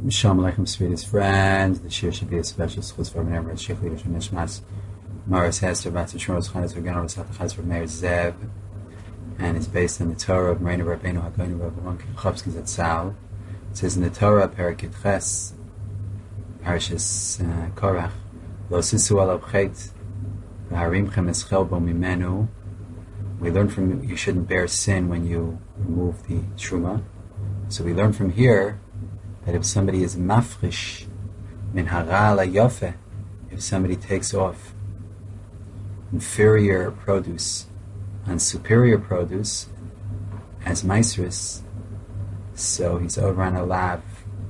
Shalom Aleichem, sweetest friends. The shir should be a special schus for Meir Sheikh Leadership Nishmas Maris Hester Batz Shmos Chanes Organ Rasat Chaz for Meir Zev, and it's based on the Torah of Moreno Rabbeinu Hagoyin Rav Ron Kachovsky Zatzal. It says in the Torah, Perek Ches, Parashas Korach, Lo Sisu Alav Chet, V'Harimchem Eschel Bo Mimenu. We learn from you shouldn't bear sin when you remove the truma. So we learn from here that if somebody is mafrish min hara la yofe, if somebody takes off inferior produce on superior produce as maisris, so he's over on a lav.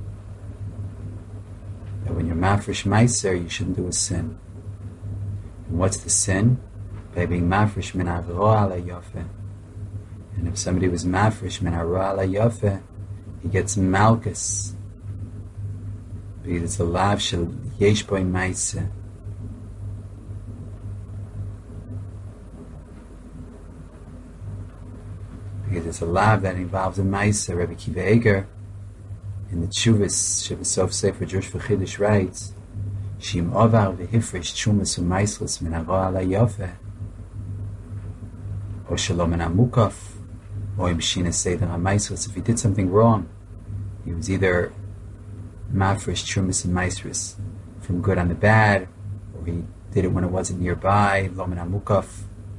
That when you're mafrish maiser, you shouldn't do a sin. And what's the sin? By being mafrish min hara la yofe. And if somebody was mafrish min hara la yofe, he gets malchus. Because it's a lav shel yesh boi maise. Because it's a lav that involves a maise. Rabbi Kiva Eger in the Tshuvas Sof Sefer Jewish V'Chiddush writes, Shim ovar v'hifrish tchumas u'maislis min hara ala yofeh, or shalom min hamukaf, or im shina seder ha'maislis. If he did something wrong, he was either mafresh trumas and maisris from good on the bad, or he did it when it wasn't nearby, lomen hamukaf,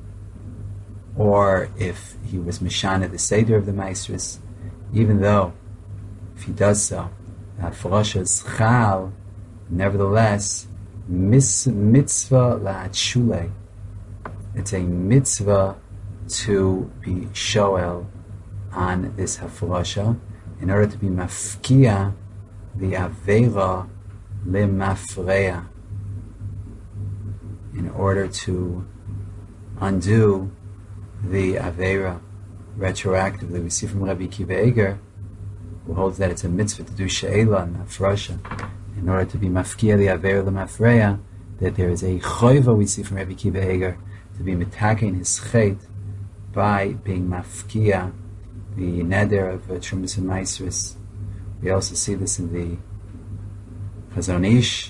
or if he was mishana the seder of the maisris, even though if he does so, that farasha is chal, nevertheless mitzvah la'atshule, it's a mitzvah to be shoel on this hafarasha in order to be mafkia the Avera lemafreya, in order to undo the Avera retroactively. We see from Rabbi Kiva Eger, who holds that it's a mitzvah to do she'ela and mafrasha, in order to be mafkia the Avera lemafreya, that there is a choiva, we see from Rabbi Kiva Eger, to be mitaking his chet by being mafkia the neder of Trumas and Maisris. We also see this in the Chazon Ish,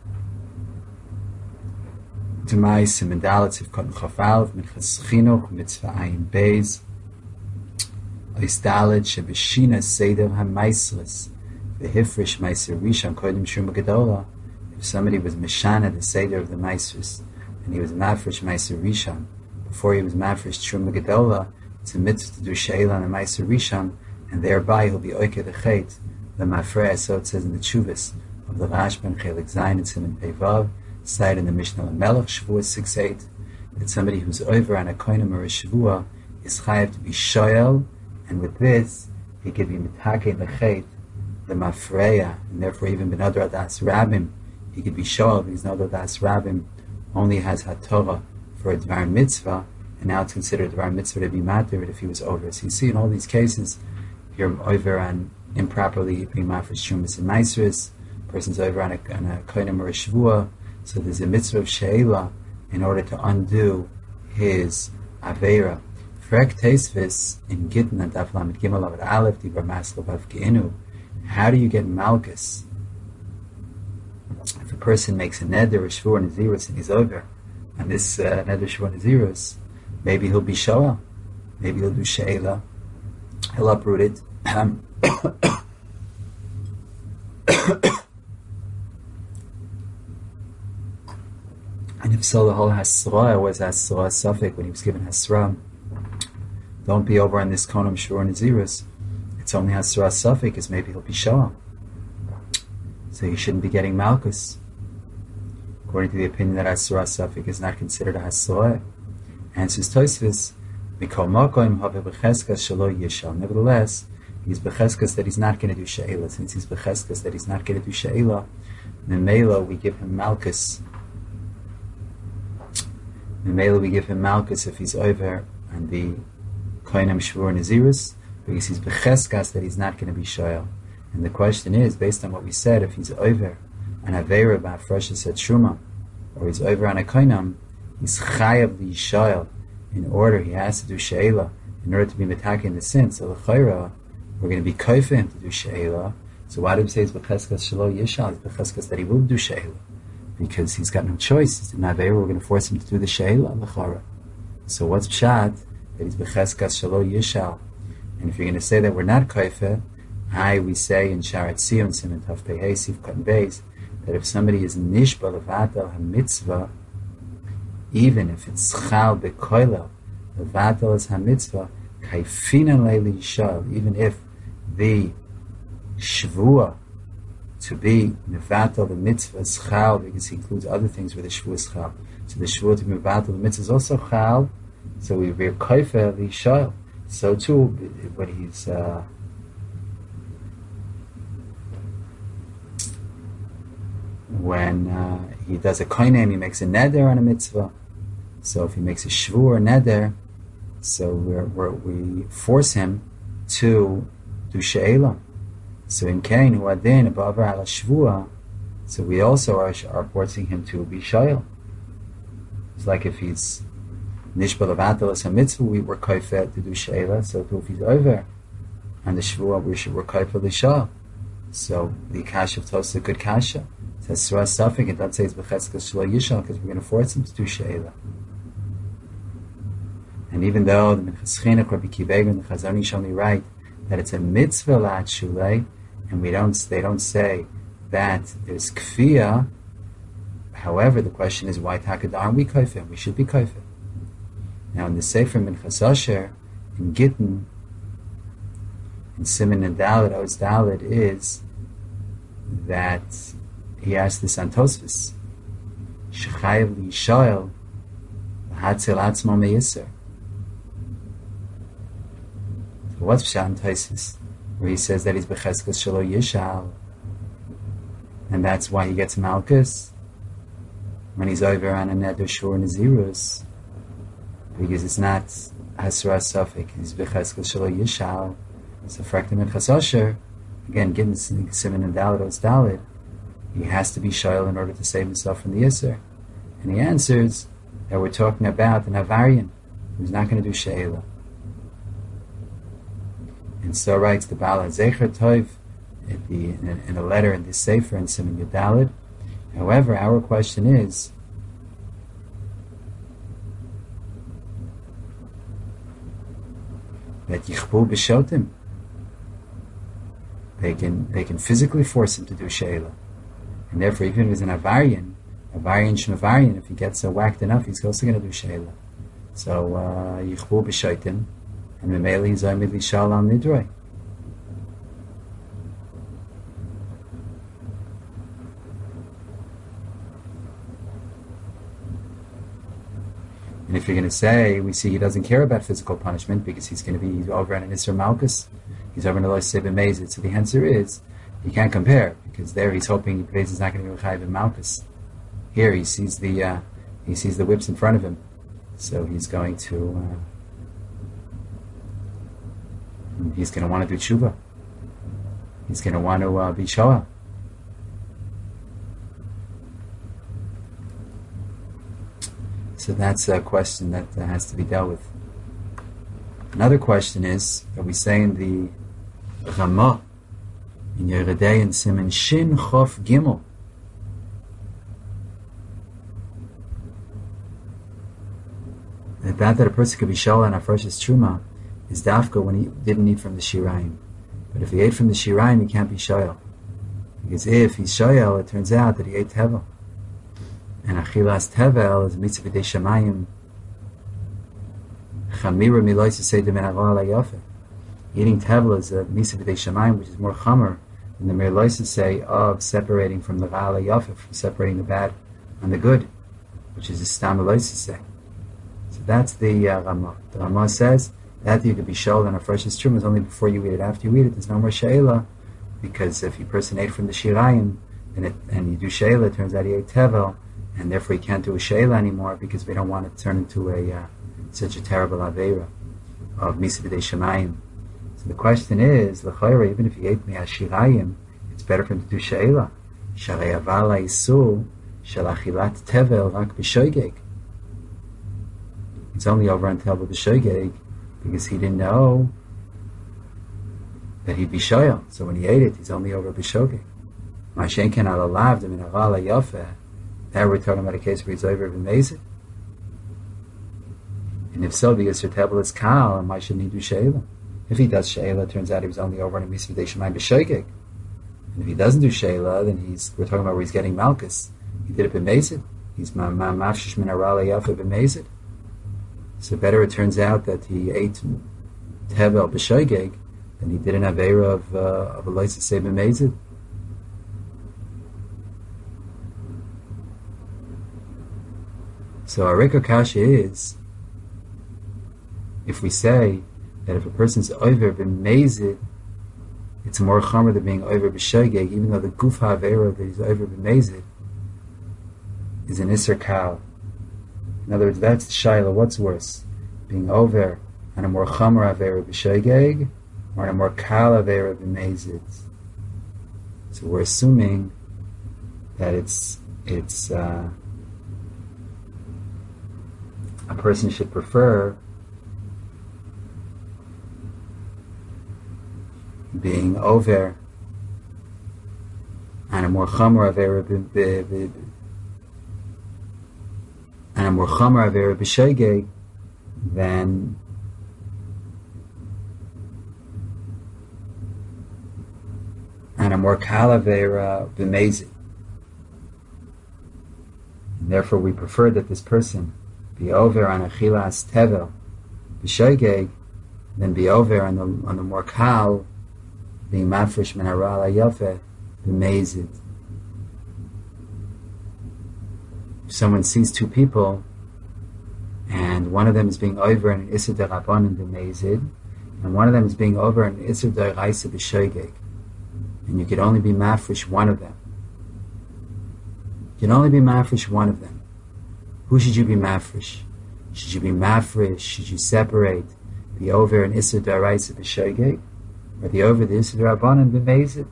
Dumai Simendalit Sivkot Chafalv Minchas Chinuch Mitzvah Ayin Beis Oisdalit Shebeshina Seder HaMaisris V'Hifrish Maiser Rishon Kodim Shuma Gedola. If somebody was Mishana the Seder of the Maisris and he was Mafresh Maiser Rishon before he was Mafresh Shuma Gedola, it's a mitzvah to do Sheila on the Maiser Rishon, and thereby he'll be Oike the Chet the Mafreya. So it says in the Chuvas of the Rashban Chelik Zayin and Siman Peivav, cited in the Mishnah Melech Shavuot 6:8, that somebody who's over on a koinem or a Shavuot is chayav to be shoyel, and with this he could be mitake lechet the Mafreya, and therefore even benadra das rabbim he could be shoyel because nadra das rabbim only has hatorah for a dvar mitzvah, and now it's considered a dvar mitzvah to be matir if he was over. So you see in all these cases, you're over on improperly being mafresh trumas and maisris, person's over on a koinem or a shvua, so there's a mitzvah of she'ela in order to undo his avera. Frek teisvis in Gittin and Daf Lamed Gimel Lamed Aleph Dibar Maslav Av Geinu. How do you get malchus? If a person makes a neder, a shvua, and a zirus, and he's over, and this neder, shvua, and a zirus, maybe he'll be shoah, maybe he'll do she'ela, he'll uproot it. And if so, the whole hasra was hasra suffik when he was given hasra. Don't be over on this konam shur and nazirus. It's only hasra suffik, because maybe he'll be shoah. So you shouldn't be getting malchus. According to the opinion that hasra suffik is not considered a hasra. Answers Tosfos, mikol makom have becheskas shelo yishal. Nevertheless, he's becheskas that he's not going to do she'ela. Since he's becheskas that he's not going to do she'ela, memela we give him malchus. Memela we give him malchus if he's over on the koinem shvur nazirus, because he's becheskas that he's not going to be shoyel. And the question is, based on what we said, if he's over on avera ba'afroshes et truma, or he's over on a koinem, he's chayav li in order he has to do she'ela in order to be metaking the sin. So l'chayra, we're going to be koifim to do she'ela. So why do we say it's b'cheskas shelo yishal? It's b'cheskas that he will do she'ela, because he's got no choice. He's in Aveira, we're going to force him to do the she'ela l'chara. So what's pshat? That he's b'cheskas shelo yishal. And if you're going to say that we're not kaife, we say in Sharat Sion Simon Tav Pei Hey Sif Katan Beis that if somebody is nishba levatel hamitzvah, even if it's chal bekoilel levatel is hamitzvah kaifina leili yishal, even if the shvua to be mevatel the mitzvah is chal, because he includes other things where the shvua is chal. So the shvua to be mevatel the mitzvah is also chal. So we rear kaife yishal. So too, when he's he does a koinem, he makes a neder on a mitzvah. So if he makes a shvur or neder, so we force him to do she'ela. So in kain hu adin above ala shvua, so we also are forcing him to be shayel. It's like if he's nishba levatel as a mitzvah, we were kaifet to do she'ela. So if he's over on the shvua, we're kaifet l'shal. So the kasha of Tos is a good kasha. It says surah suffik, and don't say it's b'cheskas shelo yishal, because we're going to force him to do she'ela. And even though the Minchas Chinuch, Rabbi Kivega, and the Chazon Ish only write that it's a mitzvah la'at shulei, and they don't say that there's kfiyah. However, the question is, why takad aren't we kaifim? We should be kaifim. Now in the Sefer Minchas Asher, in Gittin, in Siman and Dalet, Oz Dalet, is that he asked this on Tosfos, Shechayev li'yishayel l'hatzil atzmo me'yisser. So what's Pshat in Tosfos, where he says that he's b'cheskas shelo yishal, and that's why he gets malchus when he's over on a neder shur nazirus, because it's not hasra safik, he's b'cheskas shelo yishal. So fraktim Minchas Asher, again, given Siman and Dalet Oz Dalet, he has to be shayel in order to save himself from the Yisr. And he answers that we're talking about an Avarian who's not going to do she'ela. And so writes the Baal HaZecher Tov in a letter in this Sefer in Siman Yudalid. However, our question is, that Yichbu B'Shotim, they can physically force him to do she'ela. And therefore, even if he's an Avarian Shemavarian, if he gets whacked enough, he's also going to do she'ela. So, Yichbu B'Shotim, and Memeli he's Oimid Lishal Al Nidroi. And if you're going to say, we see he doesn't care about physical punishment because he's over on an Isser Malchus, he's over on a Lo Sebe Mezid. So the answer is, you can't compare, because there he's hoping is not going to be Chayiv in Malchus. Here he sees the whips in front of him, so he's going to want to do tshuva. He's going to want to be shoah. So that's a question that has to be dealt with. Another question is, are we saying the Ramah in Yeridei and Siman Shin Chof Gimel, that a person could be shoel on Afrosh's Truma is dafka when he didn't eat from the Shirayim. But if he ate from the Shirayim, he can't be shoel. Because if he's shoel, it turns out that he ate Tevel. And Achilas Tevel is mitzvah b'dei Shamayim. Chamira milois seidim en avo ala yafeh. Eating Tevel is a mitzvah b'dei Shamayim, which is more chamer than the milois say of separating from the ala yafeh, from separating the bad and the good, which is the stam milois say. So that's the Ramah. The Ramah says that you could be shoel on a freshest truma is only before you eat it. After you eat it, there's no more she'ela, because if you person ate from the Shirayim and you do she'ela, it turns out he ate Tevel, and therefore he can't do a she'ela anymore, because we don't want it to turn into such a terrible aveira of misa b'dei shemayim. So the question is, l'chayra, even if he ate me'ashirayim, it's better for him to do she'ela. Sharei aval ha'isur shel achilat tevel rak b'shoigeg. It's only over on tevel b'shoigeg because he didn't know that he'd be shoyal. So when he ate it, he's only over b'shogeg. Mashenken ala lavdim in avala yafeh. Now we're talking about a case where he's over b'mezid. And if so, the Yisr Tebel is kal, and why shouldn't he do sheila? If he does sheila, it turns out he was only over on a mitzvah deishamayim b'shogeg. And if he doesn't do sheila, then we're talking about where he's getting malchus. He did it b'mezid. He's mafshish min avala yafeh b'mezid. So better it turns out that he ate Tebel b'shogeg than he did an Aveira of a Loisa Seba Mezid. So our Rika Kasha is, if we say that if a person's over b'mezid, it's more chomer than being over b'shogeg, even though the guf ha'avera that he's over b'mezid is an Isser Kal. In other words, that's the Shaila. What's worse? Being over on a more chomer avera b'shogeg, or on a more kal avera b'mezid? So we're assuming that it's a person should prefer being over on a more chomer avera and a more chomer avera b'shogeg than and a more kal avera b'mezid. Therefore, we prefer that this person be over on a chilas tevel b'shogeg than be over on the more kal, being mafresh min hara yafeh b'mezid. If someone sees two people, and one of them is being over in Isser Derabanan b'mezid, and one of them is being over in Isser Deraisa b'shogeg, and you could only be mafresh one of them. You can only be mafresh one of them. Who should you be mafresh? Should you be mafresh? Should you separate the over in Isser Deraisa b'shogeg, or the over the Isser Derabanan b'mezid?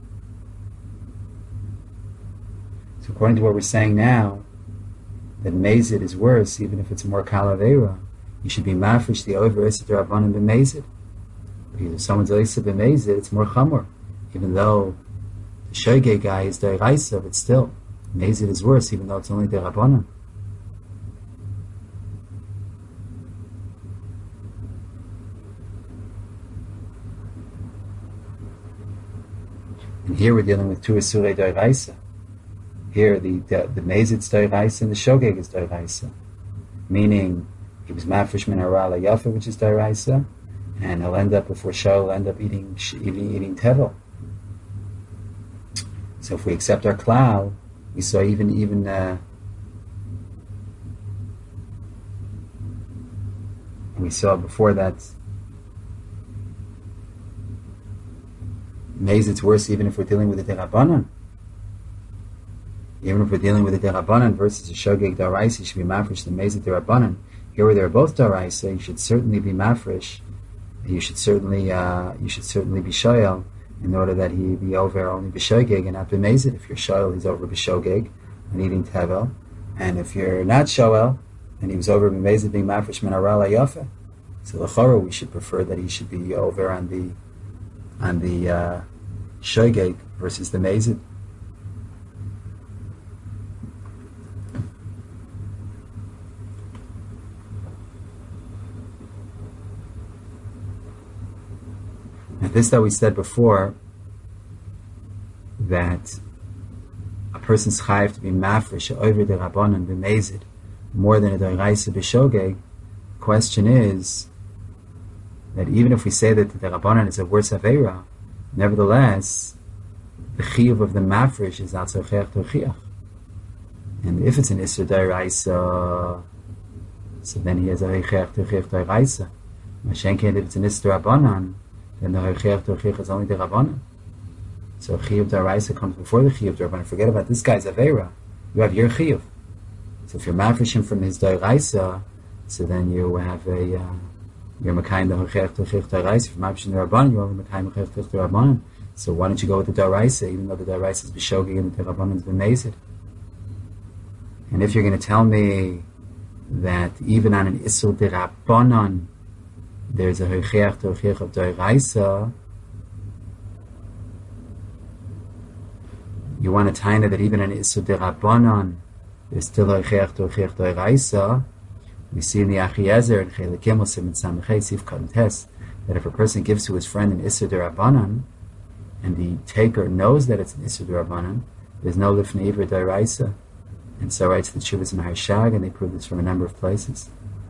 So according to what we're saying now, that mezid is worse, even if it's more kal avera, you should be mafresh the over Isser Derabanan b'mezid. Because if someone's Isser b'mezid, it's more chamor. Even though the shogeg guy is deraisa, but still, mezid is worse, even though it's only derabanan. And here we're dealing with two isurei deraisa. Here the mezid is deraisa and the shogeg is deraisa, meaning he was mafresh min hara yafa, which is deraisa, and he'll end up before Shah will end up eating tevel. So if we accept our klal, we saw even we saw before that mezid's worse even if we're dealing with the derabanan. Even if we're dealing with the derabanan versus a shogeg daraisa, you should be mafresh the mezid derabanan. Here where they're both daraisa, you should certainly be mafresh. You should certainly be shoyal in order that he be over only b'shogeg and not b'mezid. If you're shoyal, he's over b'shogeg and eating tevel, and if you're not shoyal, and he was over b'mezid being mafresh min hara yafa. So l'chora we should prefer that he should be over on the shogeg versus the mezid. Now this that we said before, that a person's chayiv to be mafresh over the rabbanon b'mezid more than a deraisa b'shogeg. Question is that even if we say that the rabbanon is a worse aveira, nevertheless the chiyuv of the mafresh is al tzorchech torchiach. And if it's an isur deraisa, so then he has a heichech torchiach deraisa. Mashenken, if it's an isur rabbanon, then the heichech torchiach is only the rabbanon. So chiyuv deraisa comes before the chiyuv derabanan. Forget about this guy's aveira. You have your chiyuv. So if you're mafreshing from his deraisa, so then you have you're mekayim the heichech torchiach deraisa. If you're mafreshing the rabbanan, you're only mekayim heichech torchiach derabanan. So why don't you go with the deraisa, even though the deraisa is b'shogeg and the derabanan is b'mezid? And if you're going to tell me that even on an isur derabanan there's a heichech torchiach of deraisa, you want to taina that even in Isur Derabanan, there's still a Chech Doiraisa. We see in the Achiezer and Chelik Gimel Siman Samachay Sif Katan Tes that if a person gives to his friend an Isur Derabanan, and the taker knows that it's an Isur Derabanan, there's no Lifnei Ivra Doiraisa. And so writes the Chuvas Maharshag, and they prove this from a number of places.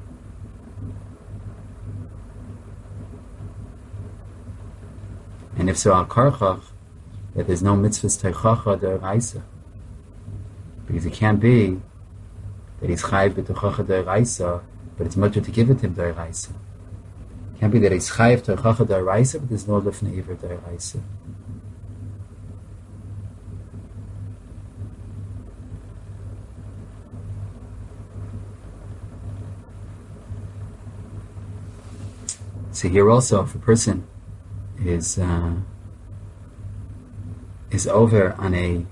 And if so, al karchach, that there's no mitzvahs teichacha d'oraisa, because it can't be that he's chayiv b'teichacha d'oraisa, but it's mutter to give it to him d'oraisa. It can't be that he's chayiv teichacha d'oraisa, but there's no lifnei ivra d'oraisa. So here also, if a person is over on a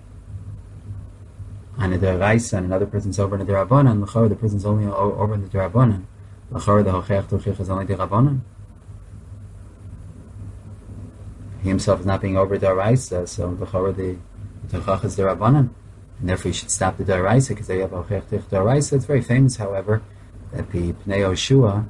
deraisa, and another person's over on a derabanan, l'chor the person's only over on the derabanan, l'chor the hochech tochich is only derabanan. He himself is not being over deraisa, so l'chor the tochach is derabanan, and therefore you should stop the deraisa because they have hochech tochich deraisa. It's very famous, however, that the Pnei Yoshua,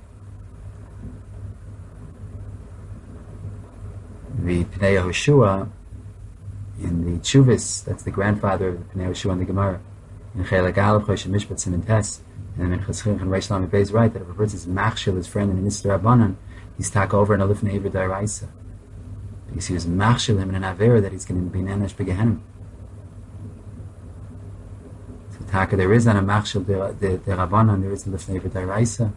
the Pnei Yehoshua in the Chuvas, that's the grandfather of the Pnei Yehoshua in the Gemara, in Chelik Aleph Choshen Mishpat Siman Tes, and in Cheschiach and Reish Lamed Beis write that if a person is machshel his friend in an Isur Rabbanan, he's tak over an Alif Neiver Daraisa, because he was machshel him in an Avera that he's going to be Nanesh Begehenim. So taka there is on a machshel the Rabbanan, there is an Alif Neiver Daraisa.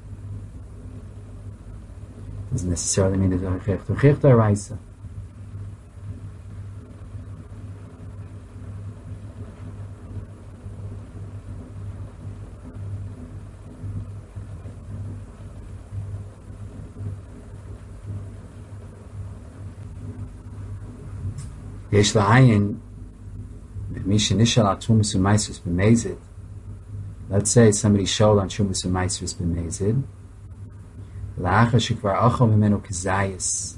Doesn't necessarily mean there's a Chech Daraisa. Yesh la'ayin misha nishal al trumas u'maisrus b'mezid. Let's say somebody showed on trumas u'maisrus b'mezid. La'achar shekvar achol mimenu kazayis.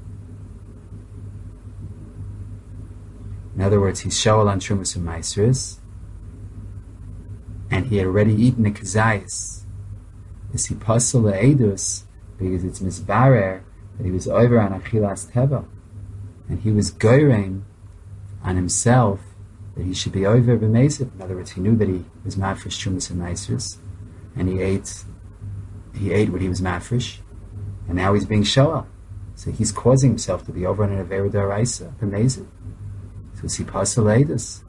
In other words, he's showed on trumas u'maisrus, and he had already eaten a kazayis. Is he pasul le'edus because it's misbarer that he was over on achilas teva? And he was goyrein on himself that he should be over b'mezid. In other words, he knew that he was mafresh trumas and maisrus, and he ate what he was mafresh, and now he's being shoel. So he's causing himself to be over on an avera d'oraisa b'mezid. So is he pasal eidus?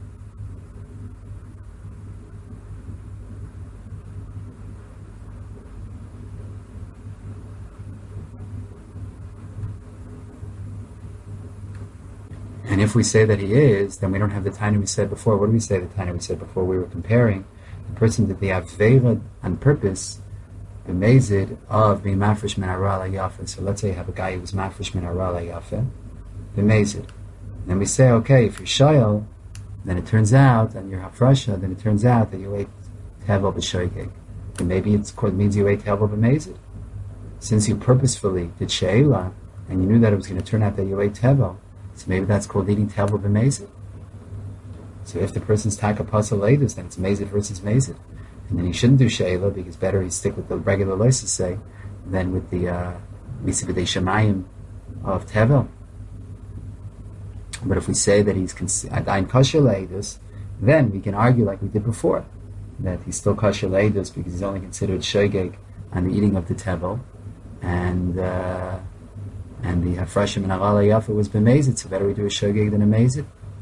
And if we say that he is, then we don't have the taina we said before. What do we say the taina we said before? We were comparing the person that they have veiled on purpose, the mezid of being mafresh min hara yafa. So let's say you have a guy who was mafresh min hara yafa, the mezid. Then we say, okay, if you're shayel, then it turns out, and you're hafrasha, then it turns out that you ate tevel b'shoigeg. And maybe it means you ate tevel b'mezid. Since you purposefully did she'ela, and you knew that it was going to turn out that you ate tevel, so maybe that's called eating tevel b'mezid. So if the person's taka pasal leidus, then it's mezid versus mezid. And then he shouldn't do she'ela, because better he stick with the regular loises say, than with the misivadei shamayim of tevel. But if we say that he's adayin kosher leidus, then we can argue like we did before, that he's still kosher leidus because he's only considered shogeg on the eating of the tevel, and the hafrashim and avala yafa was b'mezid, so better we do a shogeg than a mezid.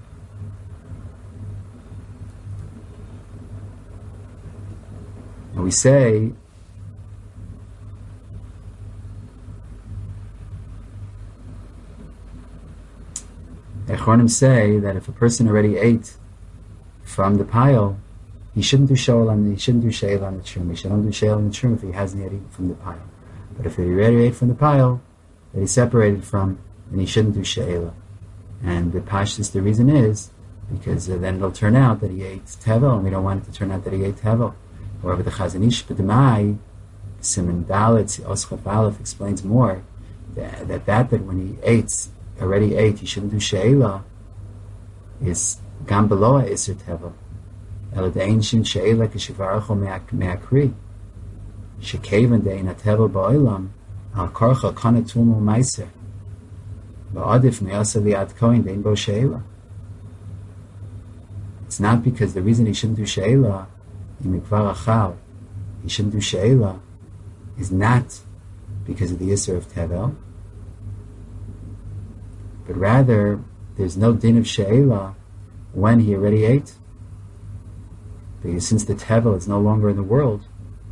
And we say Echronim say that if a person already ate from the pile, he shouldn't do she'el on the trum. He shouldn't do she'el on the trum if he hasn't yet eaten from the pile. But if he already ate from the pile that he separated from, then he shouldn't do she'ela. And the pashtus, the reason is because then it'll turn out that he ate tevel, and we don't want it to turn out that he ate tevel. However, the Chazon Ish B'Demai, Siman Dalet Oschaf Aleph explains more that when he already ate, he shouldn't do she'ela. is gam below iser tevel. El dein shin she'ela k'shivaracho me'akri. Shekeven dein tevel ba'olam al korcha kanatum u'meiser. Ba'adif me'asa li'ad koin dein bo she'ela. It's not because the reason he shouldn't do she'ela in mikvar achal, he shouldn't do she'ela, is not because of the iser of tevel, but rather there's no din of she'ela when he already ate. Because since the tevel is no longer in the world,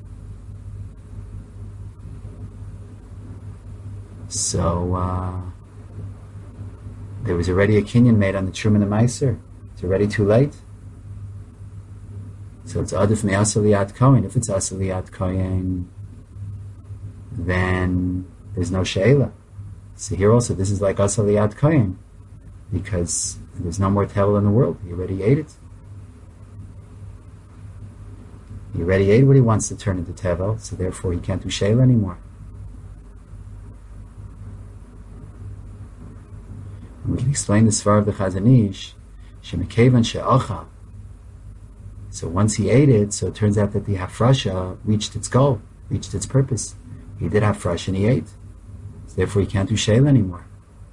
so there was already a kinyan made on the Truma and the Meiser. It's already too late. So it's adif me'asaliat kohen. If it's asaliat kohen, then there's no she'ela. So here also, this is like asaliat kohen, because there's no more tevel in the world. He already ate it. He already ate what he wants to turn into tevel, so therefore he can't do she'ela anymore. And we can explain the svar of the Chazon Ish, shemekevan she'achal. So once he ate it, so it turns out that the hafrasha reached its goal, reached its purpose. He did hafrasha and he ate. So therefore he can't do she'ela anymore.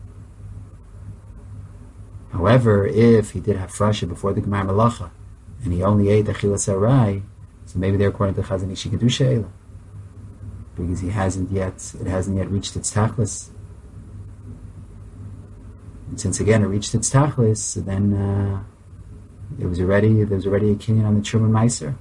However, if he did hafrasha before the Gemar Malacha, and he only ate achilas arai, so maybe there, according to Chazon Ish, he can do she'ela, because it hasn't yet reached its tachlis. And since again it reached its tachlis, so then there was already a kinyan on the Truma and Meiser.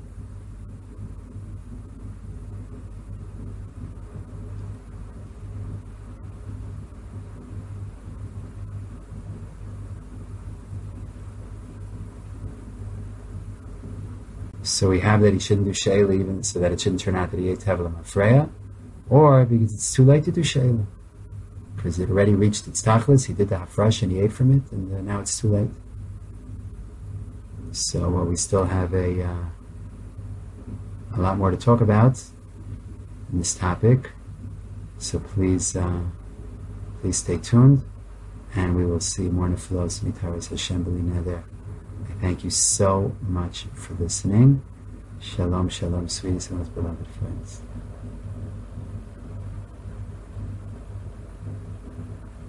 So we have that he shouldn't do she'ela, even so that it shouldn't turn out that he ate tevel mafreya, or because it's too late to do she'ela, because it already reached its tachlis. He did the hafresh and he ate from it, and now it's too late. So we still have a lot more to talk about in this topic. So please stay tuned, and we will see more nefilos mitaras Hashem b'li neder. I thank you so much for listening. Shalom, shalom, sweetest and most beloved friends.